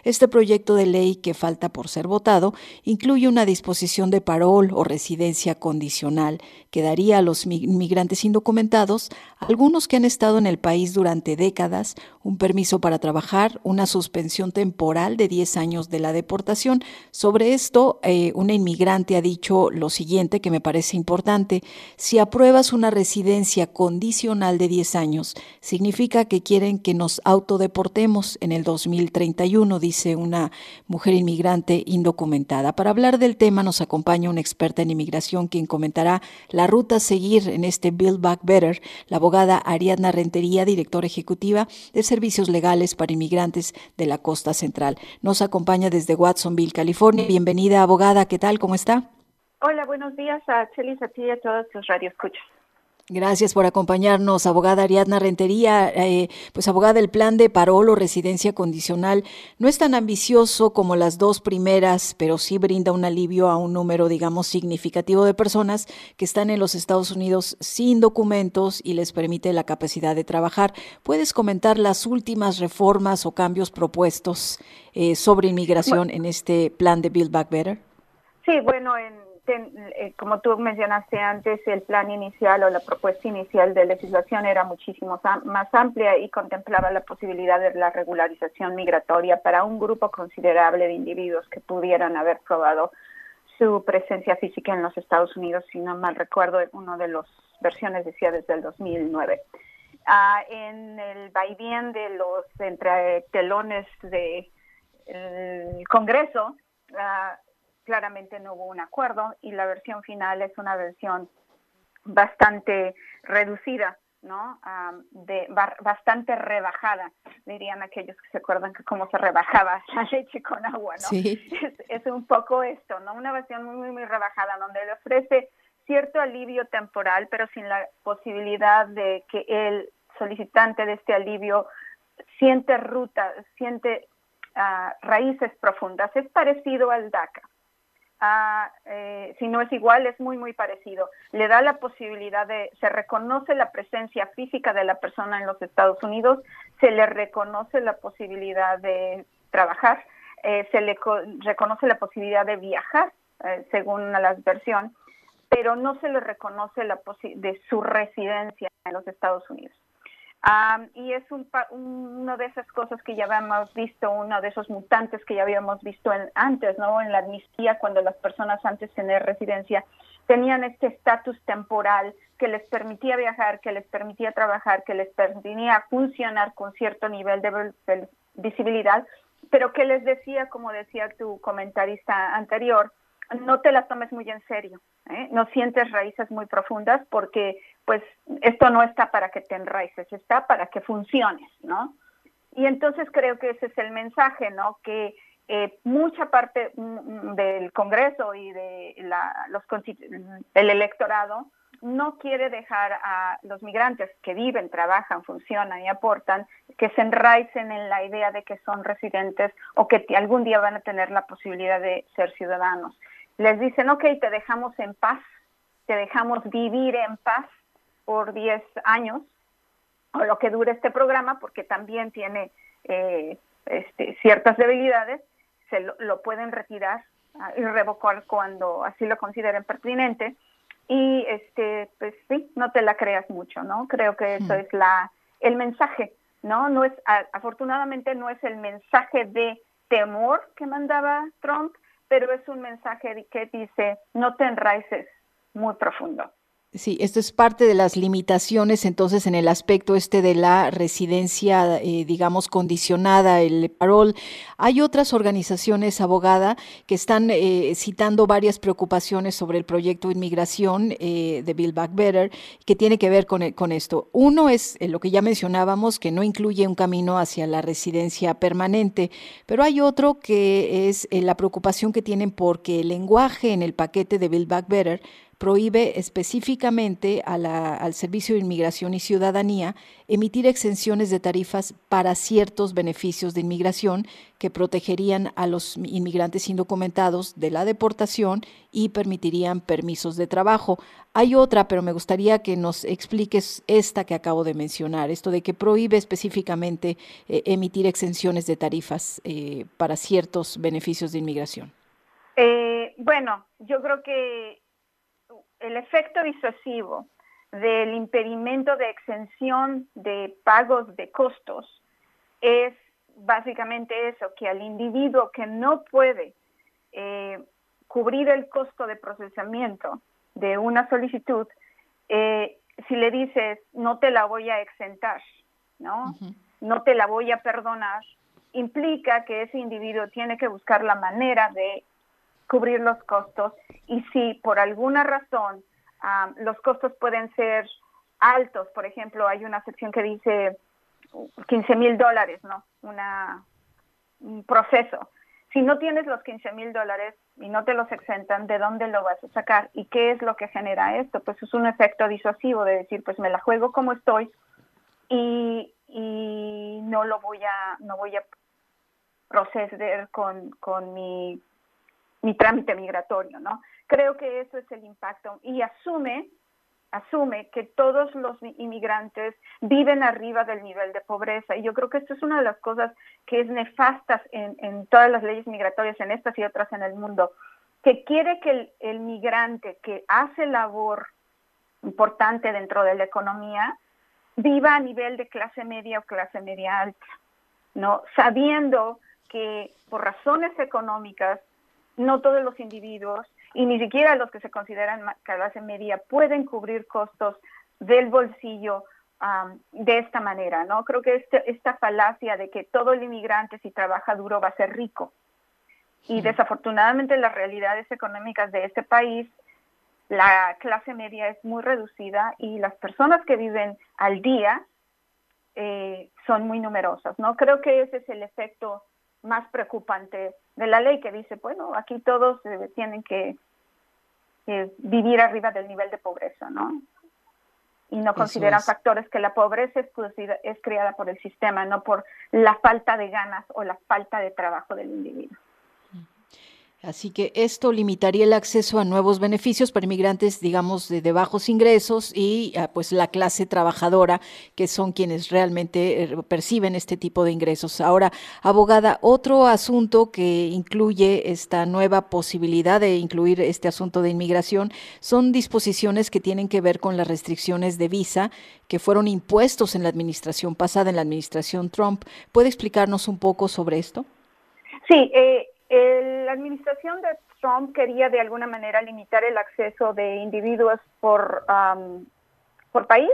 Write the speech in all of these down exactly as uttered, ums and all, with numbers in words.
Este proyecto de ley, que falta por ser votado, incluye una disposición de parol o residencia condicional que daría a los inmigrantes indocumentados, algunos que han estado en el país durante décadas, un permiso para trabajar, una suspensión temporal de diez años de la deportación. Sobre esto, eh, una inmigrante ha dicho lo siguiente, que me parece importante: si apruebas una residencia condicional de diez años, significa que quieren que nos autodeportemos en el dos mil treinta y uno, dice una mujer inmigrante indocumentada. Para hablar del tema nos acompaña una experta en inmigración quien comentará la ruta a seguir en este Build Back Better, la abogada Ariadna Rentería, directora ejecutiva de Servicios Legales para Inmigrantes de la Costa Central. Nos acompaña desde Watsonville, California. Bienvenida, abogada. ¿Qué tal? ¿Cómo está? Hola, buenos días a Chelis, a ti y a todos los radioescuchas. Gracias por acompañarnos, abogada Ariadna Rentería. Eh, pues abogada, el plan de parol o residencia condicional no es tan ambicioso como las dos primeras, pero sí brinda un alivio a un número, digamos, significativo de personas que están en los Estados Unidos sin documentos y les permite la capacidad de trabajar. ¿Puedes comentar las últimas reformas o cambios propuestos eh, sobre inmigración en este plan de Build Back Better? Sí, bueno, en Ten, eh, como tú mencionaste antes, el plan inicial o la propuesta inicial de legislación era muchísimo más amplia y contemplaba la posibilidad de la regularización migratoria para un grupo considerable de individuos que pudieran haber probado su presencia física en los Estados Unidos. Si no mal recuerdo, una de las versiones decía desde el dos mil nueve. Uh, en el vaivén de los entre telones del Congreso, uh, claramente no hubo un acuerdo y la versión final es una versión bastante reducida, ¿no? Um, de bar, bastante rebajada, dirían aquellos que se acuerdan que cómo se rebajaba la leche con agua, ¿no? Sí. Es, es un poco esto, ¿no? Una versión muy, muy, muy rebajada donde le ofrece cierto alivio temporal, pero sin la posibilidad de que el solicitante de este alivio siente ruta, siente uh, raíces profundas. Es parecido al DACA. Uh, eh, si no es igual, es muy, muy parecido. Le da la posibilidad de, se reconoce la presencia física de la persona en los Estados Unidos, se le reconoce la posibilidad de trabajar, eh, se le co- reconoce la posibilidad de viajar, eh, según la versión, pero no se le reconoce la posi- de su residencia en los Estados Unidos. Um, y es un, una de esas cosas que ya habíamos visto, uno de esos mutantes que ya habíamos visto en, antes, ¿no? En la amnistía, cuando las personas antes de tener residencia tenían este estatus temporal que les permitía viajar, que les permitía trabajar, que les permitía funcionar con cierto nivel de, de visibilidad, pero que les decía, como decía tu comentarista anterior, no te la tomes muy en serio, ¿eh? No sientes raíces muy profundas porque pues esto no está para que te enraices, está para que funciones, ¿no? Y entonces creo que ese es el mensaje, ¿no? Que eh, mucha parte mm, del Congreso y de la, los el electorado no quiere dejar a los migrantes que viven, trabajan, funcionan y aportan, que se enraicen en la idea de que son residentes o que t- algún día van a tener la posibilidad de ser ciudadanos. Les dicen, ok, te dejamos en paz, te dejamos vivir en paz por diez años, o lo que dure este programa, porque también tiene eh, este, ciertas debilidades, se lo, lo pueden retirar uh, y revocar cuando así lo consideren pertinente. Y este, pues sí, no te la creas mucho, ¿no? Creo que eso hmm. es la el mensaje, ¿no? No es, a, afortunadamente no es el mensaje de temor que mandaba Trump, pero es un mensaje que dice, no te enraices muy profundo. Sí, esto es parte de las limitaciones, entonces, en el aspecto este de la residencia, eh, digamos, condicionada, el parol. Hay otras organizaciones, abogada, que están eh, citando varias preocupaciones sobre el proyecto de inmigración eh, de Build Back Better, que tiene que ver con, el, con esto. Uno es eh, lo que ya mencionábamos, que no incluye un camino hacia la residencia permanente, pero hay otro que es eh, la preocupación que tienen porque el lenguaje en el paquete de Build Back Better prohíbe específicamente a la, al Servicio de Inmigración y Ciudadanía emitir exenciones de tarifas para ciertos beneficios de inmigración que protegerían a los inmigrantes indocumentados de la deportación y permitirían permisos de trabajo. Hay otra, pero me gustaría que nos expliques esta que acabo de mencionar, esto de que prohíbe específicamente eh, emitir exenciones de tarifas eh, para ciertos beneficios de inmigración. Eh, bueno, yo creo que el efecto disuasivo del impedimento de exención de pagos de costos es básicamente eso, que al individuo que no puede eh, cubrir el costo de procesamiento de una solicitud, eh, si le dices, no te la voy a exentar, ¿no? Uh-huh. No te la voy a perdonar, implica que ese individuo tiene que buscar la manera de cubrir los costos, y si por alguna razón um, los costos pueden ser altos, por ejemplo, hay una sección que dice quince mil dólares, ¿no? Una, un proceso. Si no tienes los quince mil dólares y no te los exentan, ¿de dónde lo vas a sacar? ¿Y qué es lo que genera esto? Pues es un efecto disuasivo de decir, pues me la juego como estoy y, y no lo voy a, no voy a proceder con, con mi mi trámite migratorio, ¿no? Creo que eso es el impacto y asume, asume que todos los inmigrantes viven arriba del nivel de pobreza, y yo creo que esto es una de las cosas que es nefastas en, en todas las leyes migratorias, en estas y otras en el mundo, que quiere que el, el migrante que hace labor importante dentro de la economía viva a nivel de clase media o clase media alta, ¿no? Sabiendo que por razones económicas no todos los individuos, y ni siquiera los que se consideran clase media, pueden cubrir costos del bolsillo um, de esta manera, ¿no? Creo que este, esta falacia de que todo el inmigrante, si trabaja duro, va a ser rico. Y sí. Desafortunadamente las realidades económicas de este país, la clase media es muy reducida y las personas que viven al día eh, son muy numerosas, ¿no? Creo que ese es el efecto más preocupante de la ley, que dice, bueno, aquí todos eh, tienen que eh, vivir arriba del nivel de pobreza, ¿no? Y no consideran es. factores que la pobreza es, es creada por el sistema, no por la falta de ganas o la falta de trabajo del individuo. Así que esto limitaría el acceso a nuevos beneficios para inmigrantes, digamos, de, de bajos ingresos y uh, pues la clase trabajadora, que son quienes realmente eh, perciben este tipo de ingresos. Ahora, abogada, otro asunto que incluye esta nueva posibilidad de incluir este asunto de inmigración son disposiciones que tienen que ver con las restricciones de visa que fueron impuestos en la administración pasada, en la administración Trump. ¿Puede explicarnos un poco sobre esto? Sí, eh, el, la administración de Trump quería de alguna manera limitar el acceso de individuos por, um, por país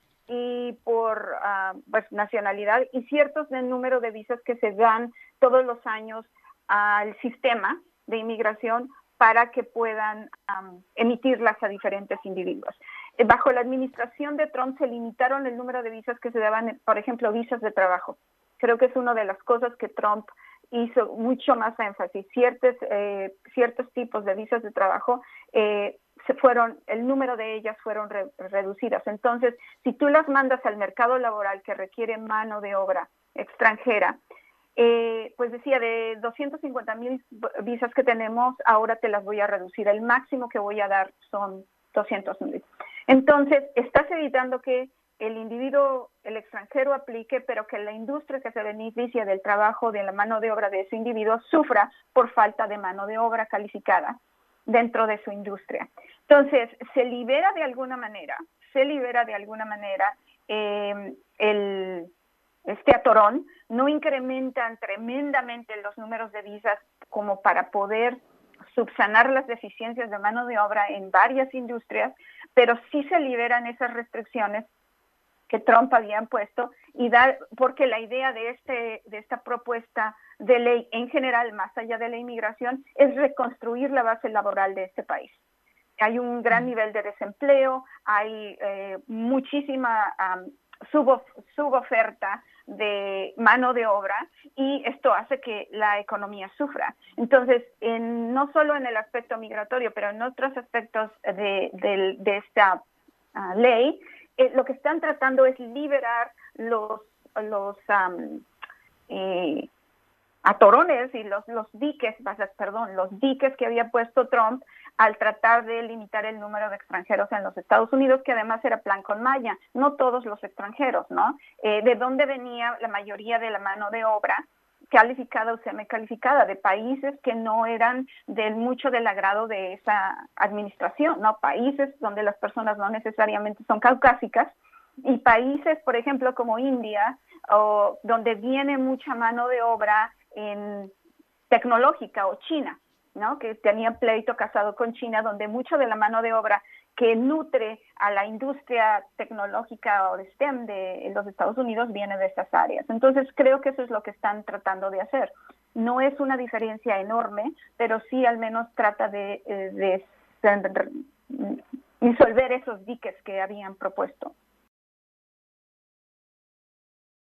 y por uh, pues, nacionalidad y ciertos del número de visas que se dan todos los años al sistema de inmigración para que puedan um, emitirlas a diferentes individuos. Eh, bajo la administración de Trump se limitaron el número de visas que se daban, por ejemplo, visas de trabajo. Creo que es una de las cosas que Trump hizo mucho más énfasis. Ciertos, eh, ciertos tipos de visas de trabajo, eh, se fueron, el número de ellas fueron re, reducidas. Entonces, si tú las mandas al mercado laboral que requiere mano de obra extranjera, eh, pues decía, de doscientos cincuenta mil visas que tenemos, ahora te las voy a reducir. El máximo que voy a dar son doscientos mil. Entonces, estás evitando que el individuo, el extranjero aplique, pero que la industria que se beneficia del trabajo, de la mano de obra de ese individuo, sufra por falta de mano de obra calificada dentro de su industria. Entonces, se libera de alguna manera, se libera de alguna manera eh, el, este atorón, no incrementan tremendamente los números de visas como para poder subsanar las deficiencias de mano de obra en varias industrias, pero sí se liberan esas restricciones que Trump había puesto y dar, porque la idea de este de esta propuesta de ley en general, más allá de la inmigración, es reconstruir la base laboral de este país. Hay un gran nivel de desempleo, hay eh, muchísima um, subof suboferta de mano de obra y esto hace que la economía sufra. Entonces, en, no solo en el aspecto migratorio, pero en otros aspectos de, de, de esta uh, ley, eh, lo que están tratando es liberar los, los um, eh, atorones y los, los diques, perdón, los diques que había puesto Trump al tratar de limitar el número de extranjeros en los Estados Unidos, que además era plan con maña, no todos los extranjeros, ¿no? Eh, ¿De dónde venía la mayoría de la mano de obra calificada o semicalificada? De países que no eran del mucho del agrado de esa administración, ¿no? Países donde las personas no necesariamente son caucásicas y países, por ejemplo, como India, o donde viene mucha mano de obra en tecnológica, o China, ¿no? Que tenía pleito casado con China, donde mucho de la mano de obra que nutre a la industria tecnológica o de STEM de los Estados Unidos viene de estas áreas. Entonces creo que eso es lo que están tratando de hacer. No es una diferencia enorme, pero sí al menos trata de, de, de disolver esos diques que habían propuesto.